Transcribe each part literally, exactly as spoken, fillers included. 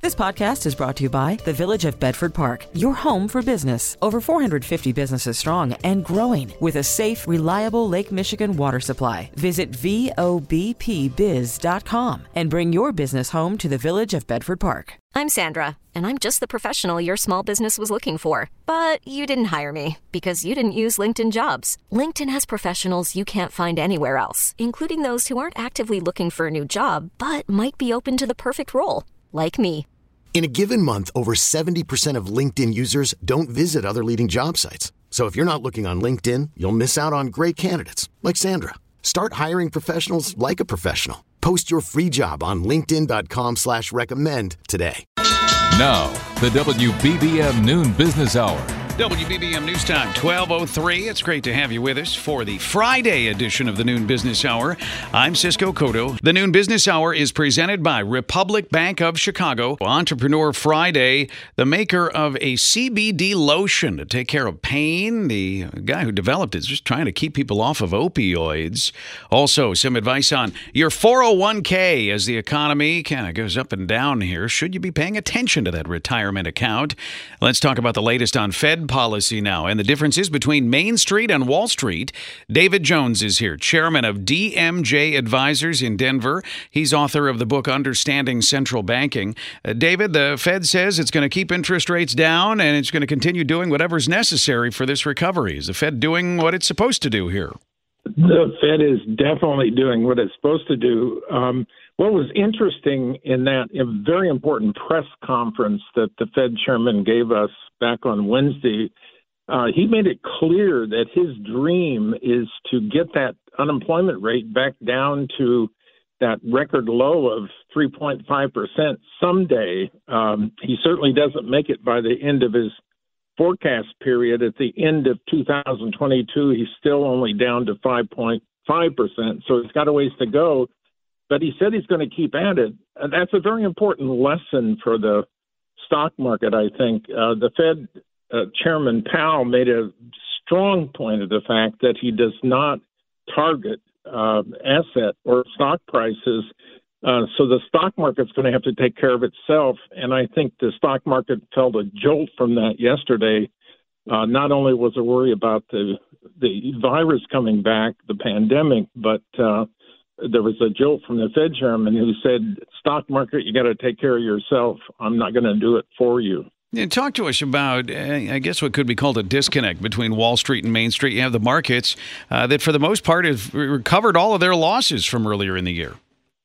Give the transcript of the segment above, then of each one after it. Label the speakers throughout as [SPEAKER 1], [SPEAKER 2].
[SPEAKER 1] This podcast is brought to you by the Village of Bedford Park, your home for business. Over four hundred fifty businesses strong and growing with a safe, reliable Lake Michigan water supply. Visit V O B P biz dot com and bring your business home to the Village of Bedford Park.
[SPEAKER 2] I'm Sandra, and I'm just the professional your small business was looking for. But you didn't hire me because you didn't use LinkedIn Jobs. LinkedIn has professionals you can't find anywhere else, including those who aren't actively looking for a new job, but might be open to the perfect role, like me.
[SPEAKER 3] In a given month, over seventy percent of LinkedIn users don't visit other leading job sites. So if you're not looking on LinkedIn, you'll miss out on great candidates like Sandra. Start hiring professionals like a professional. Post your free job on linkedin dot com slash recommend today.
[SPEAKER 4] Now, the W B B M Noon Business Hour.
[SPEAKER 5] W B B M News Time, twelve oh three. It's great to have you with us for the Friday edition of the Noon Business Hour. I'm Cisco Cotto. The Noon Business Hour is presented by Republic Bank of Chicago. Entrepreneur Friday, the maker of a C B D lotion to take care of pain. The guy who developed it is just trying to keep people off of opioids. Also, some advice on your four oh one k as the economy kind of goes up and down here. Should you be paying attention to that retirement account? Let's talk about the latest on Fed policy now and the differences between Main Street and Wall Street. David Jones is here, chairman of D M J Advisors in Denver. He's author of the book Understanding Central Banking. Uh, David, the Fed says it's going to keep interest rates down and it's going to continue doing whatever's necessary for this recovery. Is the Fed doing what it's supposed to do here?
[SPEAKER 6] The Fed is definitely doing what it's supposed to do. Um, what was interesting in that a very important press conference that the Fed chairman gave us back on Wednesday, uh, he made it clear that his dream is to get that unemployment rate back down to that record low of three point five percent someday. Um, he certainly doesn't make it by the end of his forecast period. At the end of two thousand twenty-two, he's still only down to five point five percent, so he's got a ways to go. But he said he's going to keep at it. And that's a very important lesson for the stock market, I think. Uh, the Fed uh, Chairman Powell made a strong point of the fact that he does not target uh, asset or stock prices. Uh, so the stock market's going to have to take care of itself. And I think the stock market felt a jolt from that yesterday. Uh, not only was there worry about the, the virus coming back, the pandemic, but uh, there was a jolt from the Fed chairman who said, stock market, you got to take care of yourself. I'm not going to do it for you.
[SPEAKER 5] Yeah, talk to us about, uh, I guess, what could be called a disconnect between Wall Street and Main Street. You have the markets uh, that, for the most part, have recovered all of their losses from earlier in the year.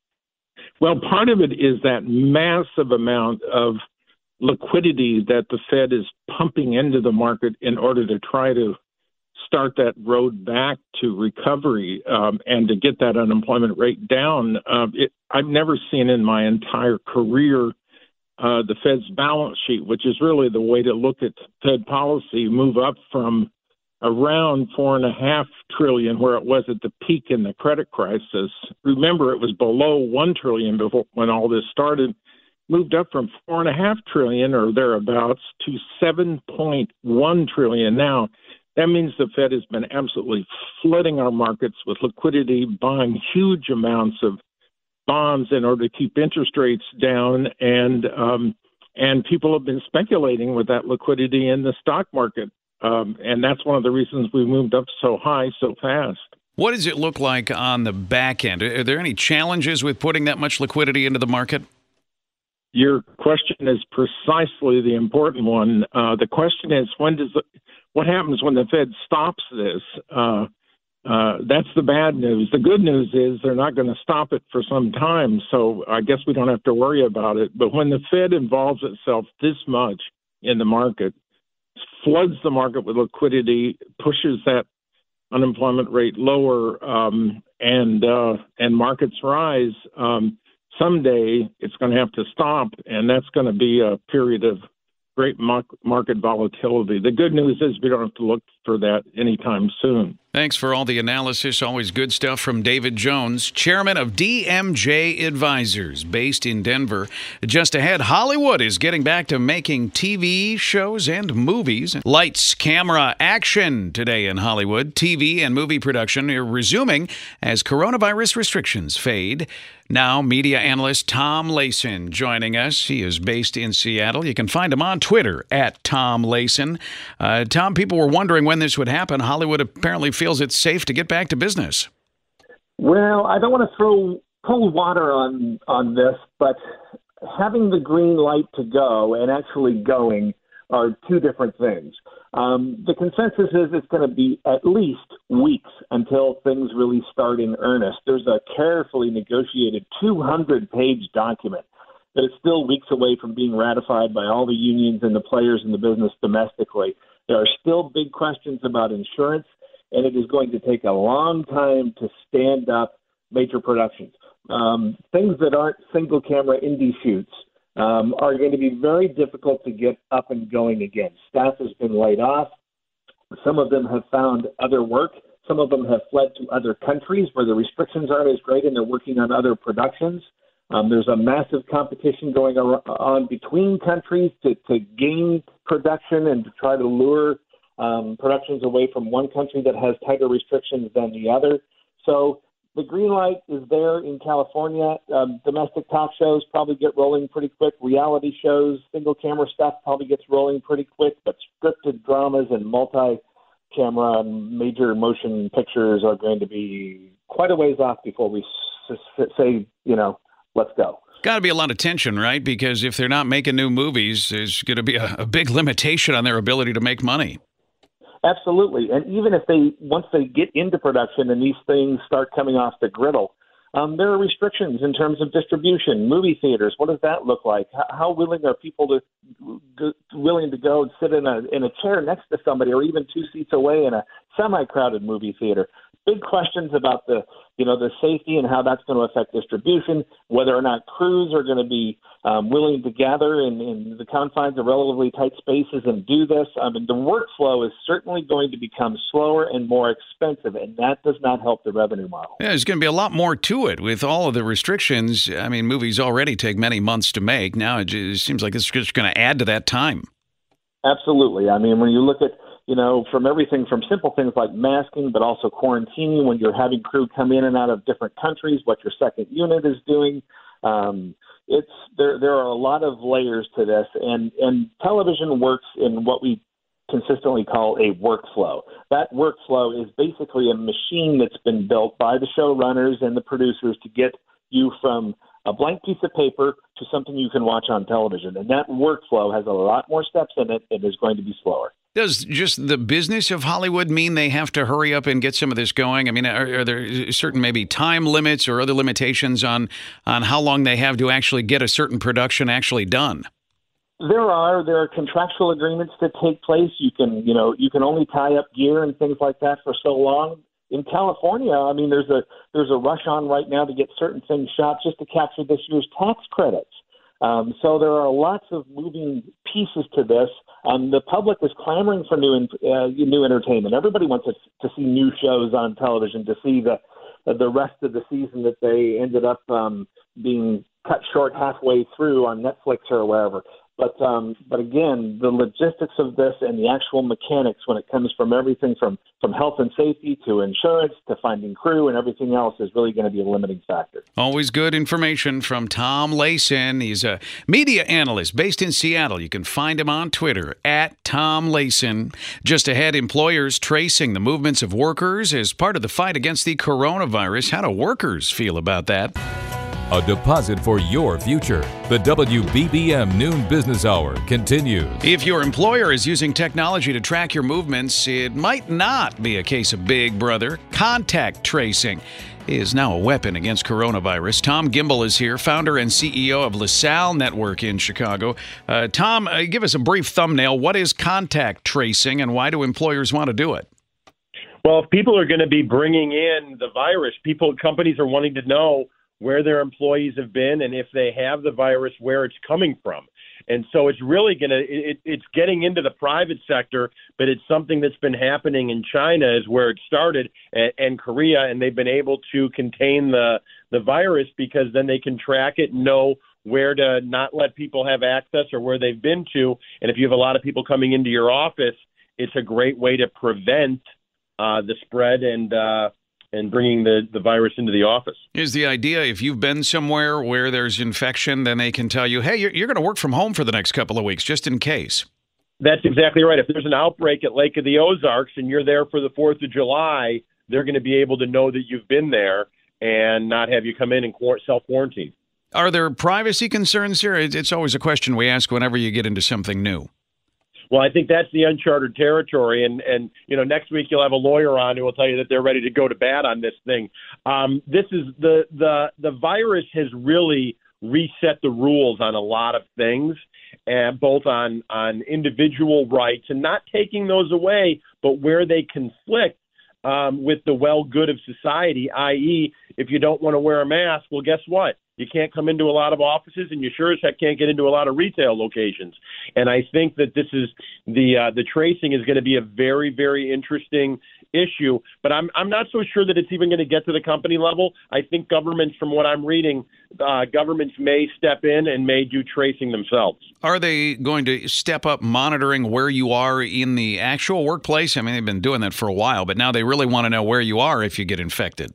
[SPEAKER 6] Well, part of it is that massive amount of liquidity that the Fed is pumping into the market in order to try to start that road back to recovery um, and to get that unemployment rate down. Uh, it, I've never seen in my entire career uh, the Fed's balance sheet, which is really the way to look at Fed policy, move up from around four and a half trillion, where it was at the peak in the credit crisis. Remember, it was below one trillion before when all this started. Moved up from four and a half trillion or thereabouts to seven point one trillion now. That means the Fed has been absolutely flooding our markets with liquidity, buying huge amounts of bonds in order to keep interest rates down, and um, and people have been speculating with that liquidity in the stock market. Um, and that's one of the reasons we moved up so high so fast.
[SPEAKER 5] What does it look like on the back end? Are there any challenges with putting that much liquidity into the market?
[SPEAKER 6] Your question is precisely the important one. Uh, the question is, when does the, what happens when the Fed stops this? Uh, uh, that's the bad news. The good news is they're not going to stop it for some time, so I guess we don't have to worry about it. But when the Fed involves itself this much in the market, floods the market with liquidity, pushes that unemployment rate lower, um, and uh, and markets rise, um, someday it's going to have to stop, and that's going to be a period of great market volatility. The good news is we don't have to look for that anytime soon.
[SPEAKER 5] Thanks for all the analysis. Always good stuff from David Jones, chairman of D M J Advisors, based in Denver. Just ahead, Hollywood is getting back to making T V shows and movies. Lights, camera, action today in Hollywood. T V and movie production are resuming as coronavirus restrictions fade. Now, media analyst Tom Layson joining us. He is based in Seattle. You can find him on Twitter at Tom Layson. Uh, Tom, people were wondering when this would happen. Hollywood apparently feels it's safe to get back to business.
[SPEAKER 7] Well, I don't want to throw cold water on, on this, but having the green light to go and actually going are two different things. Um, the consensus is it's going to be at least weeks until things really start in earnest. There's a carefully negotiated two hundred page document that is still weeks away from being ratified by all the unions and the players in the business domestically. There are still big questions about insurance, and it is going to take a long time to stand up major productions. Um, things that aren't single-camera indie shoots Um, are going to be very difficult to get up and going again. Staff has been laid off. Some of them have found other work. Some of them have fled to other countries where the restrictions aren't as great and they're working on other productions. Um, there's a massive competition going on between countries to, to gain production and to try to lure um, productions away from one country that has tighter restrictions than the other. So the green light is there in California. Um, domestic talk shows probably get rolling pretty quick. Reality shows, single-camera stuff probably gets rolling pretty quick. But scripted dramas and multi-camera and major motion pictures are going to be quite a ways off before we s- s- say, you know, let's go.
[SPEAKER 5] Got to be a lot of tension, right? Because if they're not making new movies, there's going to be a, a big limitation on their ability to make money.
[SPEAKER 7] Absolutely. And even if they, once they get into production and these things start coming off the griddle, um, there are restrictions in terms of distribution, movie theaters. What does that look like? How, how willing are people to g- willing to go and sit in a in a chair next to somebody, or even two seats away in a semi-crowded movie theater? Big questions about the, you know, the safety and how that's going to affect distribution, whether or not crews are going to be um, willing to gather in, in the confines of relatively tight spaces and do this. I mean, the workflow is certainly going to become slower and more expensive, and that does not help the revenue model.
[SPEAKER 5] Yeah, there's going to be a lot more to it with all of the restrictions. I mean, movies already take many months to make. Now it just seems like it's just going to add to that time.
[SPEAKER 7] Absolutely. I mean, when you look at, you know, from everything from simple things like masking, but also quarantining when you're having crew come in and out of different countries, what your second unit is doing. Um, it's there. There are a lot of layers to this, and and television works in what we consistently call a workflow. That workflow is basically a machine that's been built by the showrunners and the producers to get you from a blank piece of paper to something you can watch on television. And that workflow has a lot more steps in it and is going to be slower.
[SPEAKER 5] Does just the business of Hollywood mean they have to hurry up and get some of this going? I mean, are, are there certain maybe time limits or other limitations on, on how long they have to actually get a certain production actually done?
[SPEAKER 7] There are. There are contractual agreements that take place. You can, you know, you can only tie up gear and things like that for so long. In California, I mean, there's a there's a rush on right now to get certain things shot just to capture this year's tax credits. Um, so there are lots of moving pieces to this. Um, the public is clamoring for new uh, new entertainment. Everybody wants to, to see new shows on television, to see the the rest of the season that they ended up um, being cut short halfway through on Netflix or wherever. But um, but again, the logistics of this and the actual mechanics when it comes from everything from, from health and safety to insurance to finding crew and everything else is really going to be a limiting factor.
[SPEAKER 5] Always good information from Tom Layson. He's a media analyst based in Seattle. You can find him on Twitter at Tom Layson. Just ahead, employers tracing the movements of workers as part of the fight against the coronavirus. How do workers feel about that?
[SPEAKER 4] A deposit for your future. The W B B M Noon Business Hour continues.
[SPEAKER 5] If your employer is using technology to track your movements, it might not be a case of Big Brother. Contact tracing is now a weapon against coronavirus. Tom Gimbel is here, founder and C E O of LaSalle Network in Chicago. Uh, Tom, uh, give us a brief thumbnail. What is contact tracing, and why do employers want to do it?
[SPEAKER 8] Well, if people are going to be bringing in the virus, people, companies are wanting to know where their employees have been and if they have the virus, where it's coming from. And so it's really going to, it, it's getting into the private sector, but it's something that's been happening in China is where it started, and, and Korea, and they've been able to contain the, the virus because then they can track it and know where to not let people have access or where they've been to. And if you have a lot of people coming into your office, it's a great way to prevent uh, the spread and uh, and bringing the, the virus into the office.
[SPEAKER 5] Is the idea if you've been somewhere where there's infection, then they can tell you, hey, you're, you're going to work from home for the next couple of weeks, just in case?
[SPEAKER 8] That's exactly right. If there's an outbreak at Lake of the Ozarks and you're there for the fourth of July, they're going to be able to know that you've been there and not have you come in and self-quarantine.
[SPEAKER 5] Are there privacy concerns here? It's always a question we ask whenever you get into something new.
[SPEAKER 8] Well, I think that's the uncharted territory. And, and you know, next week you'll have a lawyer on who will tell you that they're ready to go to bat on this thing. Um, this is the, the, the virus has really reset the rules on a lot of things, and both on, on individual rights and not taking those away, but where they conflict um, with the well good of society, that is, if you don't want to wear a mask, well, guess what? You can't come into a lot of offices, and you sure as heck can't get into a lot of retail locations. And I think that this is the uh, the tracing is going to be a very, very interesting issue. But I'm I'm not so sure that it's even going to get to the company level. I think governments, from what I'm reading, uh, governments may step in and may do tracing themselves.
[SPEAKER 5] Are they going to step up monitoring where you are in the actual workplace? I mean, they've been doing that for a while, but now they really want to know where you are if you get infected.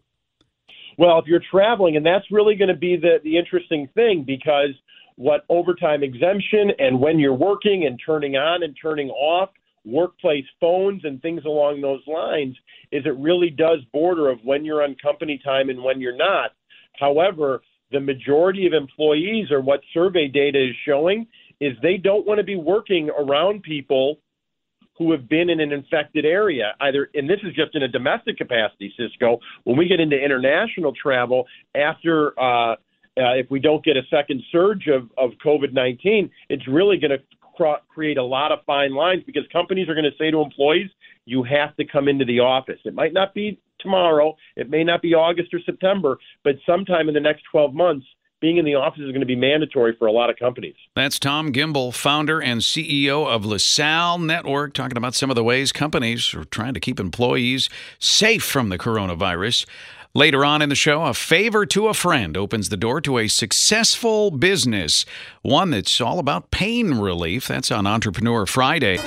[SPEAKER 8] Well, if you're traveling, and that's really going to be the, the interesting thing, because what overtime exemption and when you're working and turning on and turning off workplace phones and things along those lines is it really does border of when you're on company time and when you're not. However, the majority of employees, or what survey data is showing, is they don't want to be working around people who have been in an infected area, either, and this is just in a domestic capacity, Cisco. When we get into international travel, after uh, uh, if we don't get a second surge of, of COVID nineteen, it's really going to cr- create a lot of fine lines, because companies are going to say to employees, you have to come into the office. It might not be tomorrow, it may not be August or September, but sometime in the next twelve months, being in the office is going to be mandatory for a lot of companies.
[SPEAKER 5] That's Tom Gimbel, founder and C E O of LaSalle Network, talking about some of the ways companies are trying to keep employees safe from the coronavirus. Later on in the show, a favor to a friend opens the door to a successful business, one that's all about pain relief. That's on Entrepreneur Friday.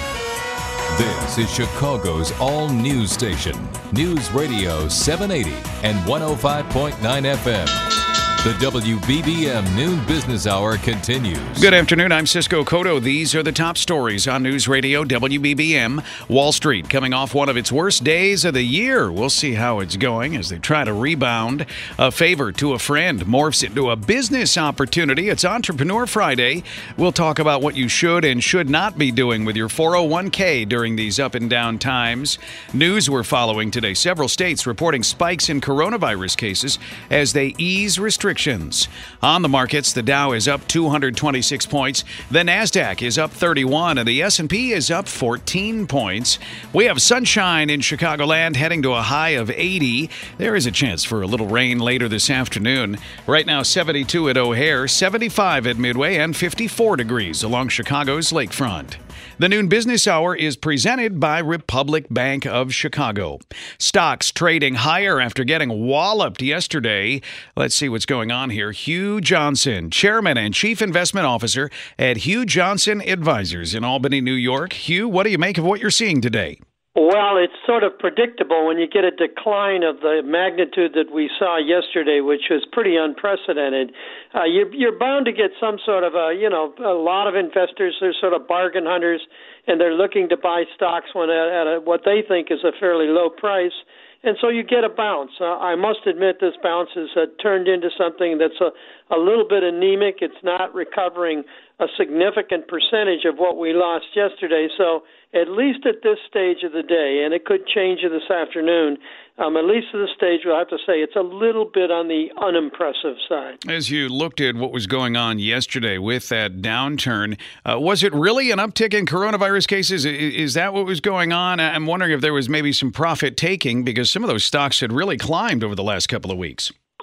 [SPEAKER 4] This is Chicago's all-news station, News Radio seven eighty and one oh five point nine F M. The W B B M Noon Business Hour continues.
[SPEAKER 5] Good afternoon. I'm Cisco Cotto. These are the top stories on News Radio W B B M. Wall Street coming off one of its worst days of the year. We'll see how it's going as they try to rebound. A favor to a friend morphs into a business opportunity. It's Entrepreneur Friday. We'll talk about what you should and should not be doing with your four oh one k during these up and down times. News we're following today. Several states reporting spikes in coronavirus cases as they ease restrictions. On the markets, the Dow is up two hundred twenty-six points, the NASDAQ is up thirty-one, and the S and P is up fourteen points. We have sunshine in Chicagoland heading to a high of eighty. There is a chance for a little rain later this afternoon. Right now, seventy-two at O'Hare, seventy-five at Midway, and fifty-four degrees along Chicago's lakefront. The Noon Business Hour is presented by Republic Bank of Chicago. Stocks trading higher after getting walloped yesterday. Let's see what's going on here. Hugh Johnson, Chairman and Chief Investment Officer at Hugh Johnson Advisors in Albany, New York. Hugh, what do you make of what you're seeing today?
[SPEAKER 9] Well, it's sort of predictable when you get a decline of the magnitude that we saw yesterday, which was pretty unprecedented. Uh, you're, you're bound to get some sort of a, you know, a lot of investors are sort of bargain hunters, and they're looking to buy stocks when at, at a, what they think is a fairly low price. And so you get a bounce. Uh, I must admit this bounce has uh, turned into something that's a, a little bit anemic. It's not recovering a significant percentage of what we lost yesterday. So at least at this stage of the day, and it could change this afternoon, um, at least at this stage, we'll have to say it's a little bit on the unimpressive side.
[SPEAKER 5] As you looked at what was going on yesterday with that downturn, uh, was it really an uptick in coronavirus cases? Is that what was going on? I'm wondering if there was maybe some profit taking, because some of those stocks had really climbed over the last couple of weeks.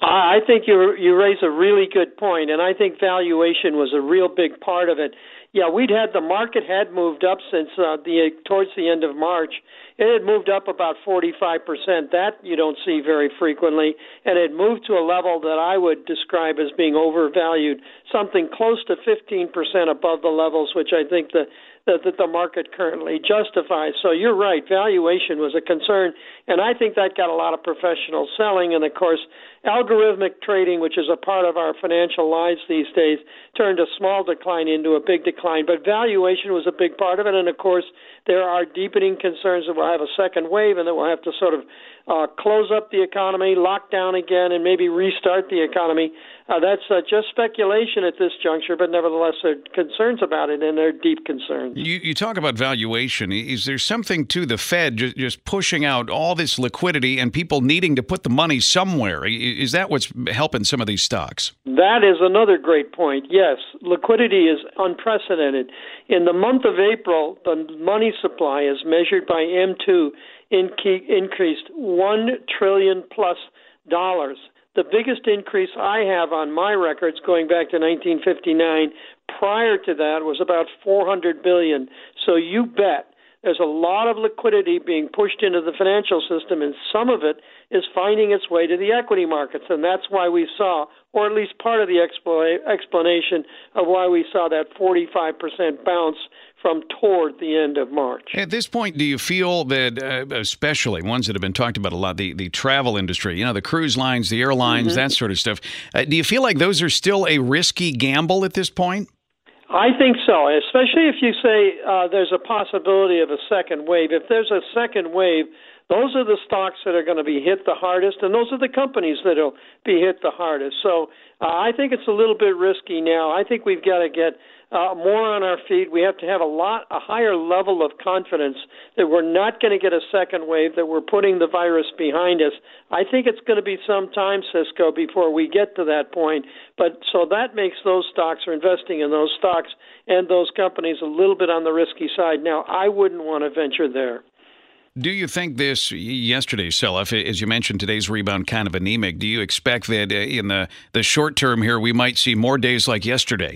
[SPEAKER 9] I think you you raise a really good point, and I think valuation was a real big part of it. Yeah, we'd had the market had moved up since uh, the towards the end of March. It had moved up about forty-five percent. That you don't see very frequently, and it moved to a level that I would describe as being overvalued, something close to fifteen percent above the levels which I think the that, that the market currently justifies. So you're right, valuation was a concern, and I think that got a lot of professional selling. And of course, algorithmic trading, which is a part of our financial lives these days, turned a small decline into a big decline. But valuation was a big part of it, and of course, there are deepening concerns that we'll have a second wave and that we'll have to sort of uh, close up the economy, lock down again, and maybe restart the economy. Uh, that's uh, just speculation at this juncture, but nevertheless, there are concerns about it, and they're deep concerns.
[SPEAKER 5] You, you talk about valuation. Is there something to the Fed just, just pushing out all this liquidity and people needing to put the money somewhere? Is that what's helping some of these stocks?
[SPEAKER 9] That is another great point. Yes, liquidity is unprecedented. In the month of April, the money supply, as measured by M two, increased one trillion plus dollars. The biggest increase I have on my records going back to nineteen fifty-nine. Prior to that was about four hundred billion dollars. So you bet there's a lot of liquidity being pushed into the financial system, and some of it is finding its way to the equity markets. And that's why we saw, or at least part of the explanation of why we saw that forty-five percent bounce from toward the end of March.
[SPEAKER 5] At this point, do you feel that, uh, especially ones that have been talked about a lot, the, the travel industry, you know, the cruise lines, the airlines, mm-hmm. that sort of stuff, uh, do you feel like those are still a risky gamble at this point?
[SPEAKER 9] I think so, especially if you say uh, there's a possibility of a second wave. If there's a second wave, those are the stocks that are going to be hit the hardest, and those are the companies that will be hit the hardest. So uh, I think it's a little bit risky now. I think we've got to get uh, more on our feet. We have to have a lot, a higher level of confidence that we're not going to get a second wave, that we're putting the virus behind us. I think it's going to be some time, Cisco, before we get to that point. But so that makes those stocks, or investing in those stocks and those companies, a little bit on the risky side. Now, I wouldn't want to venture there.
[SPEAKER 5] Do you think this yesterday's sell-off, as you mentioned, today's rebound kind of anemic? Do you expect that in the, the short term here we might see more days like yesterday?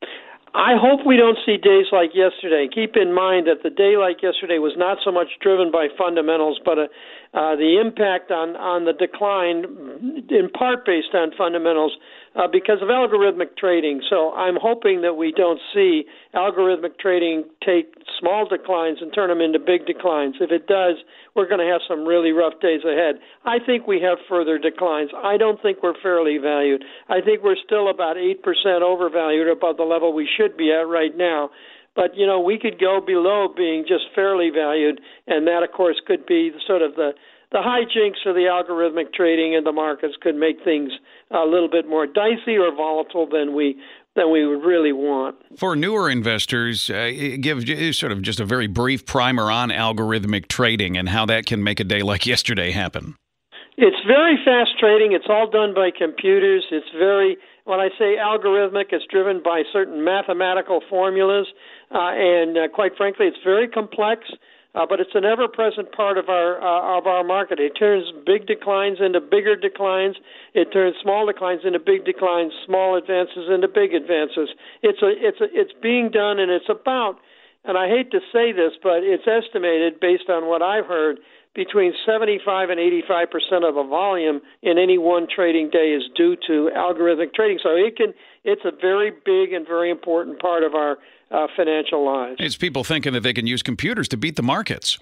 [SPEAKER 9] I hope we don't see days like yesterday. Keep in mind that the day like yesterday was not so much driven by fundamentals, but uh, uh, the impact on, on the decline, in part based on fundamentals, uh, because of algorithmic trading. So I'm hoping that we don't see algorithmic trading take small declines and turn them into big declines. If it does, we're going to have some really rough days ahead. I think we have further declines. I don't think we're fairly valued. I think we're still about eight percent overvalued above the level we should be at right now. But, you know, we could go below being just fairly valued, and that, of course, could be sort of the, the hijinks of the algorithmic trading in the markets could make things a little bit more dicey or volatile than we than we would really want.
[SPEAKER 5] For newer investors, uh, give sort of just a very brief primer on algorithmic trading and how that can make a day like yesterday happen.
[SPEAKER 9] It's very fast trading. It's all done by computers. It's very, when I say algorithmic, it's driven by certain mathematical formulas. Uh, and uh, quite frankly, it's very complex, uh, but it's an ever-present part of our uh, of our market. It turns big declines into bigger declines. It turns small declines into big declines, small advances into big advances. It's a, it's a, it's being done, and it's about, and I hate to say this, but it's estimated, based on what I've heard, between seventy-five and eighty-five percent of the volume in any one trading day is due to algorithmic trading. So it can, it's a very big and very important part of our uh, financial lives.
[SPEAKER 5] It's people thinking that they can use computers to beat the markets.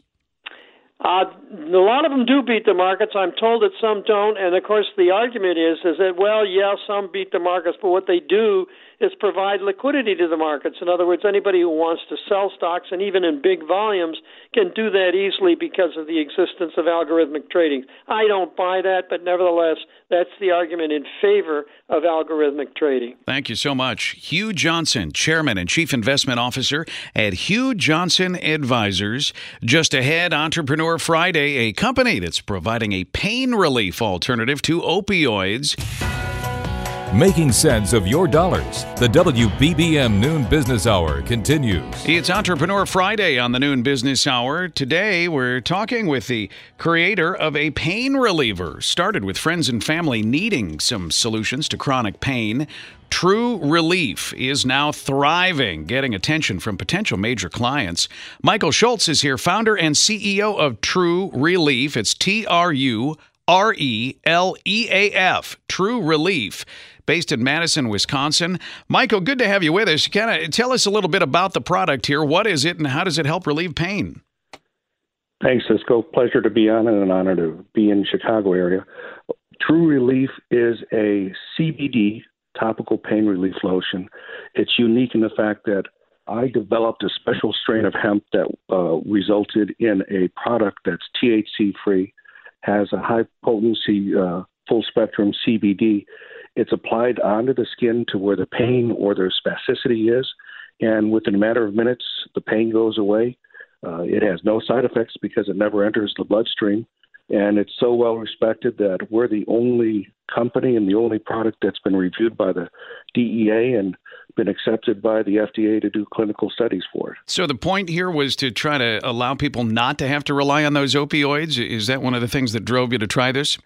[SPEAKER 9] Uh, a lot of them do beat the markets. I'm told that some don't. And, of course, the argument is, is that, well, yeah, some beat the markets, but what they do is provide liquidity to the markets. In other words, anybody who wants to sell stocks, and even in big volumes, can do that easily because of the existence of algorithmic trading. I don't buy that, but nevertheless, that's the argument in favor of algorithmic trading.
[SPEAKER 5] Thank you so much. Hugh Johnson, Chairman and Chief Investment Officer at Hugh Johnson Advisors. Just ahead, Entrepreneur Friday, a company that's providing a pain relief alternative to opioids.
[SPEAKER 4] making sense of your dollars. The W B B M Noon Business Hour continues.
[SPEAKER 5] It's Entrepreneur Friday on the Noon Business Hour. Today, we're talking with the creator of a pain reliever. Started with friends and family needing some solutions to chronic pain. True Relief is now thriving, getting attention from potential major clients. Michael Schultz is here, founder and C E O of True Relief. It's T R U R E L E A F, True Relief, based in Madison, Wisconsin. Michael, good to have you with us. Kind of tell us a little bit about the product here. What is it, and how does it help relieve pain?
[SPEAKER 10] Thanks, Cisco. Pleasure to be on, and an honor to be in the Chicago area. True Relief is a C B D topical pain relief lotion. It's unique in the fact that I developed a special strain of hemp that uh, resulted in a product that's T H C-free, has a high-potency, uh, full-spectrum C B D. It's applied onto the skin to where the pain or the spasticity is, and within a matter of minutes, the pain goes away. Uh, it has no side effects because it never enters the bloodstream, and it's so well-respected that we're the only company and the only product that's been reviewed by the D E A and been accepted by the F D A to do clinical studies for it.
[SPEAKER 5] So the point here was to try to allow people not to have to rely on those opioids? Is that one of the things that drove you to try this?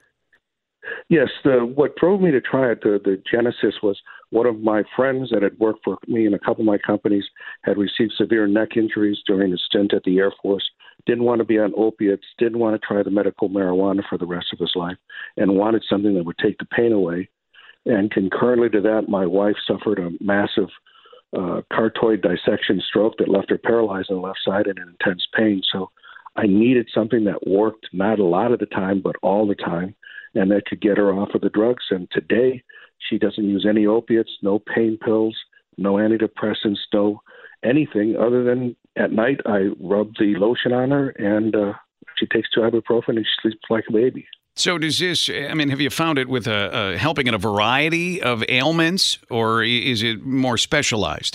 [SPEAKER 10] Yes. The, what drove me to try it, the, the genesis was one of my friends that had worked for me in a couple of my companies had received severe neck injuries during a stint at the Air Force, didn't want to be on opiates, didn't want to try the medical marijuana for the rest of his life, and wanted something that would take the pain away. And concurrently to that, my wife suffered a massive uh, carotid dissection stroke that left her paralyzed on the left side and in intense pain. So I needed something that worked not a lot of the time, but all the time, and that could get her off of the drugs. And today, she doesn't use any opiates, no pain pills, no antidepressants, no anything other than at night I rub the lotion on her, and uh, she takes two ibuprofen and she sleeps like a baby.
[SPEAKER 5] So does this, I mean, have you found it with a, a helping in a variety of ailments, or is it more specialized?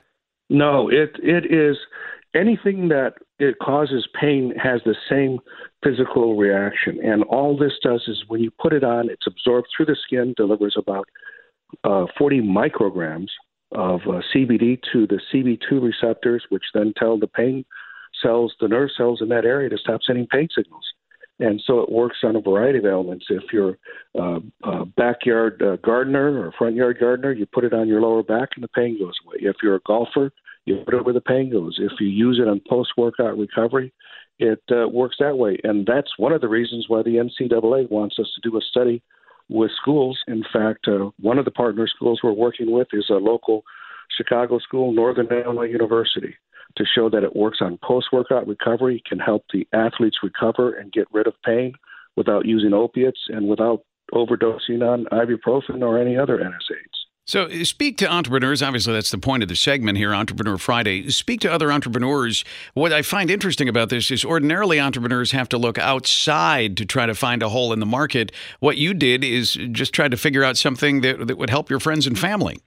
[SPEAKER 10] No, it it is anything that it causes pain has the same physical reaction. And all this does is when you put it on, it's absorbed through the skin, delivers about uh, forty micrograms of uh, C B D to the C B two receptors, which then tell the pain cells, the nerve cells in that area to stop sending pain signals. And so it works on a variety of ailments. If you're uh, a backyard uh, gardener or front yard gardener, you put it on your lower back and the pain goes away. If you're a golfer, you put it where the pain goes. If you use it on post-workout recovery, it uh, works that way. And that's one of the reasons why the N C double A wants us to do a study with schools. In fact, uh, one of the partner schools we're working with is a local Chicago school, Northern Illinois University, to show that it works on post-workout recovery, can help the athletes recover and get rid of pain without using opiates and without overdosing on ibuprofen or any other N S A Ids.
[SPEAKER 5] So speak to entrepreneurs. Obviously, that's the point of the segment here, Entrepreneur Friday. Speak to other entrepreneurs. What I find interesting about this is ordinarily entrepreneurs have to look outside to try to find a hole in the market. What you did is just try to figure out something that, that would help your friends and family.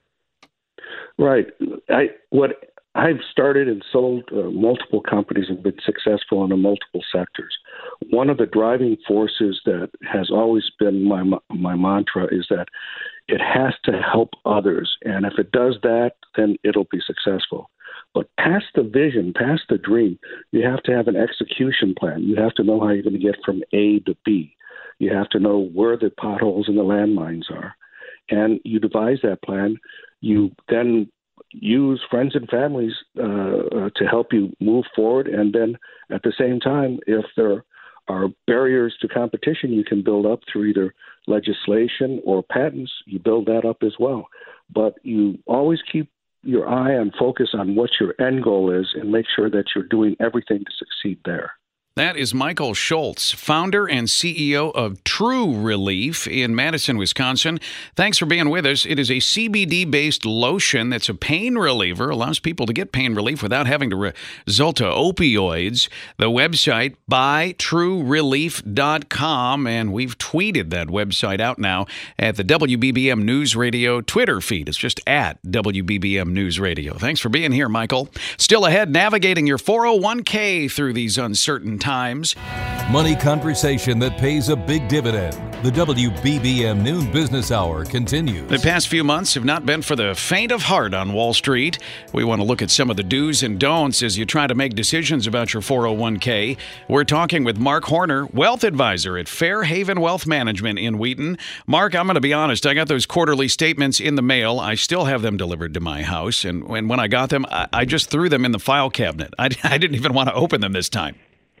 [SPEAKER 10] Right. I what I've started and sold uh, multiple companies and been successful in multiple sectors. One of the driving forces that has always been my my mantra is that it has to help others. And if it does that, then it'll be successful. But past the vision, past the dream, you have to have an execution plan. You have to know how you're going to get from A to B. You have to know where the potholes and the landmines are. And you devise that plan. You then use friends and families uh, uh, to help you move forward. And then at the same time, if there are barriers to competition you can build up through either legislation or patents, you build that up as well. But you always keep your eye and focus on what your end goal is and make sure that you're doing everything to succeed there.
[SPEAKER 5] That is Michael Schultz, founder and C E O of True Relief in Madison, Wisconsin. Thanks for being with us. It is a C B D-based lotion that's a pain reliever, allows people to get pain relief without having to resort to opioids. The website, buy true relief dot com, and we've tweeted that website out now at the W B B M News Radio Twitter feed. It's just at W B B M News Radio. Thanks for being here, Michael. Still ahead, navigating your four oh one k through these uncertain times.
[SPEAKER 4] Money conversation that pays a big dividend. The W B B M Noon Business Hour continues.
[SPEAKER 5] The past few months have not been for the faint of heart on Wall Street. We want to look at some of the do's and don'ts as you try to make decisions about your four oh one k. We're talking with Mark Horner, wealth advisor at Fairhaven Wealth Management in Wheaton. Mark, I'm going to be honest. I got those quarterly statements in the mail. I still have them delivered to my house. And when, when I got them, I, I just threw them in the file cabinet. I, I didn't even want to open them this time.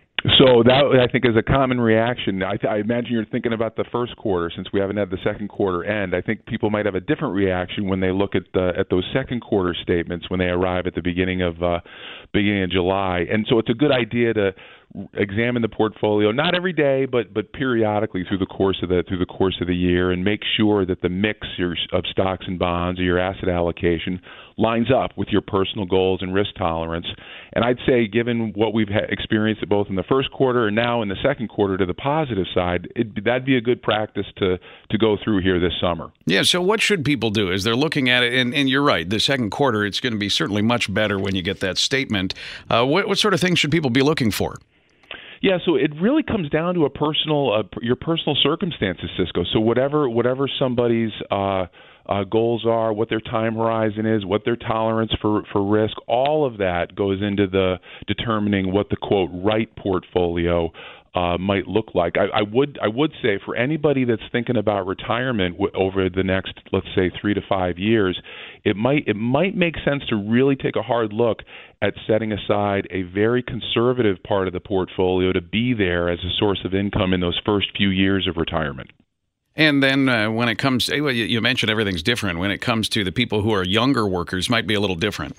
[SPEAKER 11] So that, I think, is a common reaction. I, th- I imagine you're thinking about the first quarter since we haven't had the second quarter end. I think people might have a different reaction when they look at the, at those second quarter statements when they arrive at the beginning of uh, beginning of July. And so it's a good idea to examine the portfolio, not every day, but but periodically through the course of the through the course of the year, and make sure that the mix of stocks and bonds or your asset allocation lines up with your personal goals and risk tolerance. And I'd say, given what we've ha- experienced both in the first quarter and now in the second quarter to the positive side, it, that'd be a good practice to to go through here this summer.
[SPEAKER 5] Yeah. So what should people do as they're looking at it? And, and you're right, the second quarter, it's going to be certainly much better when you get that statement. Uh, what, what sort of things should people be looking for?
[SPEAKER 11] Yeah, so it really comes down to a personal, uh, your personal circumstances, Cisco. So whatever, whatever somebody's uh, uh, goals are, what their time horizon is, what their tolerance for for risk, all of that goes into the determining what the quote right portfolio Uh, might look like. I, I would I would say for anybody that's thinking about retirement w- over the next, let's say, three to five years, it might it might make sense to really take a hard look at setting aside a very conservative part of the portfolio to be there as a source of income in those first few years of retirement.
[SPEAKER 5] And then uh, when it comes, well, you, you mentioned everything's different. When it comes to the people who are younger workers, might be a little different.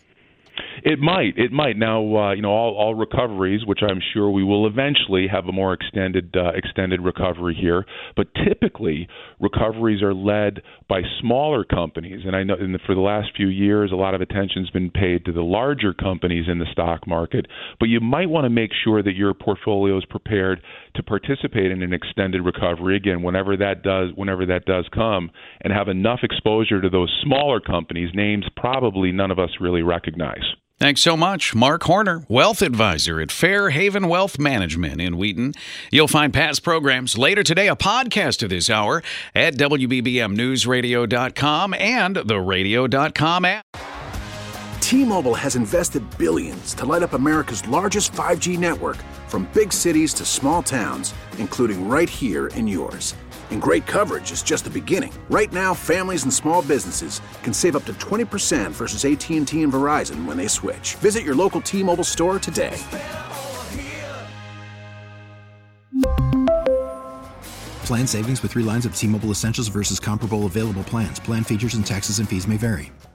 [SPEAKER 11] It might. It might. Now, uh, you know, all, all recoveries, which I'm sure we will eventually have a more extended uh, extended recovery here, but typically recoveries are led by smaller companies. And I know in the, for the last few years, a lot of attention's been paid to the larger companies in the stock market, but you might want to make sure that your portfolio is prepared to participate in an extended recovery, again, whenever that does whenever that does come, and have enough exposure to those smaller companies, names probably none of us really recognize.
[SPEAKER 5] Thanks so much. Mark Horner, wealth advisor at Fairhaven Wealth Management in Wheaton. You'll find past programs later today, a podcast of this hour at W B B M news radio dot com and the radio dot com app.
[SPEAKER 12] T-Mobile has invested billions to light up America's largest five G network, from big cities to small towns, including right here in yours. And great coverage is just the beginning. Right now, families and small businesses can save up to twenty percent versus A T and T and Verizon when they switch. Visit your local T-Mobile store today.
[SPEAKER 13] Plan savings with three lines of T-Mobile Essentials versus comparable available plans. Plan features and taxes and fees may vary.